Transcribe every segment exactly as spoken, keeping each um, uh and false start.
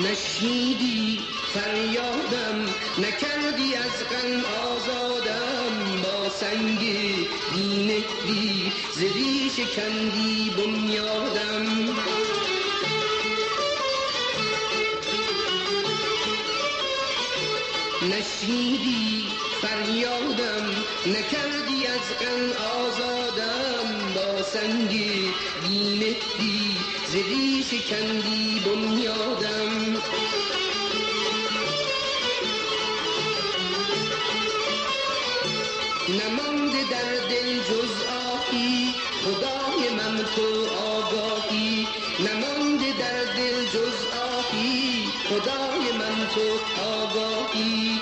نشنیدی فریادم، نکردی از غم آزادم. با سنگ بی‌مهری زدی شکندی بنیادم. نشنیدی فریادم، نکردی از غم آزادم. با سنگ بی‌مهری زدی شکندی بنیادم. نمانده در دل جز آهی، خدای من تو آگاهی. نمانده در دل جز آهی، خدای من تو آگاهی.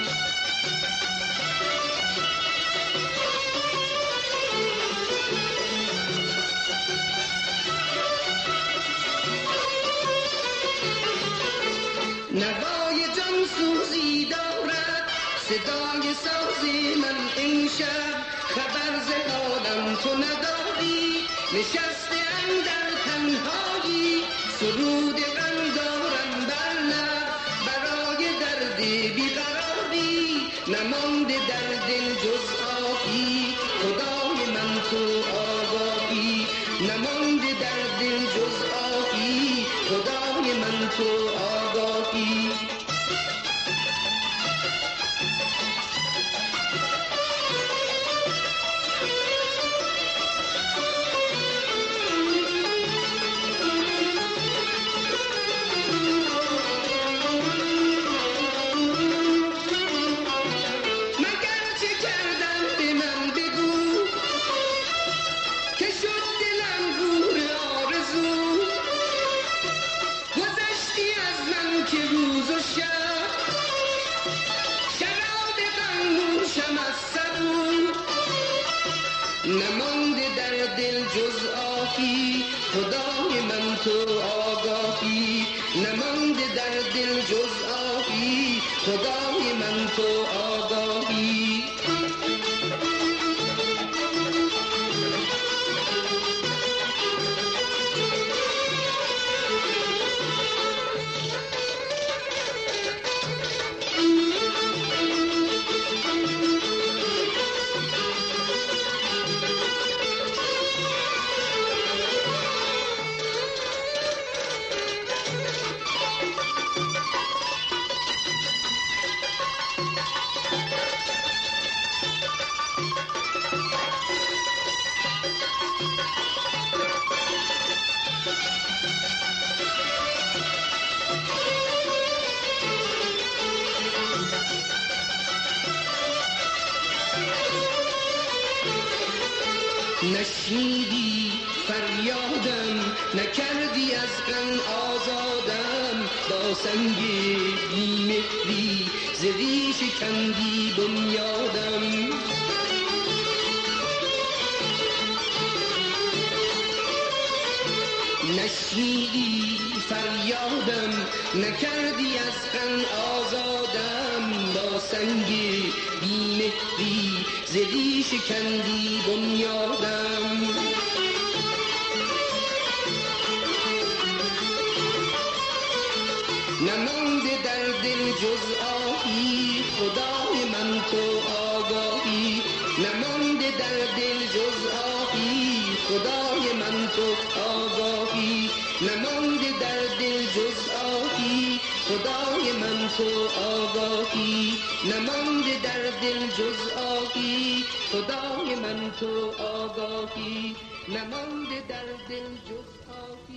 نوای جان سوزی دارد صدای ساز من امشب. خبر ز حالم تو نداری، نشسته اندر تنهایی. سرود غم دارم بر لب برای درد بیقراری. نمانده در دل جز آهی، خدای من تو آگاهی. نمانده در دل جز آهی، خدای من تو آگاهی. نمانده در دل جز آهی، خدای من تو آگاهی. نمانده در دل جز آهی، خدای من تو آگاهی. نشنیدی فریادم، نکردی از غم آزادم. با سنگ بی‌مهری زدی شکندی بنیادم. نشنیدی فریادم، نکردی از غم آزادم. با سنگ بی‌مهری زدی شکندی بنیادم. نمانده در دل جز آهی، خدای من تو آگاهی. نمانده در دل جز آهی، خدای من تو آگاهی. نمانده در دل جز آهی، خدای من تو آگاهی. نمانده در دل جز آهی، خدای من تو آگاهی. نمانده در دل جز آهی.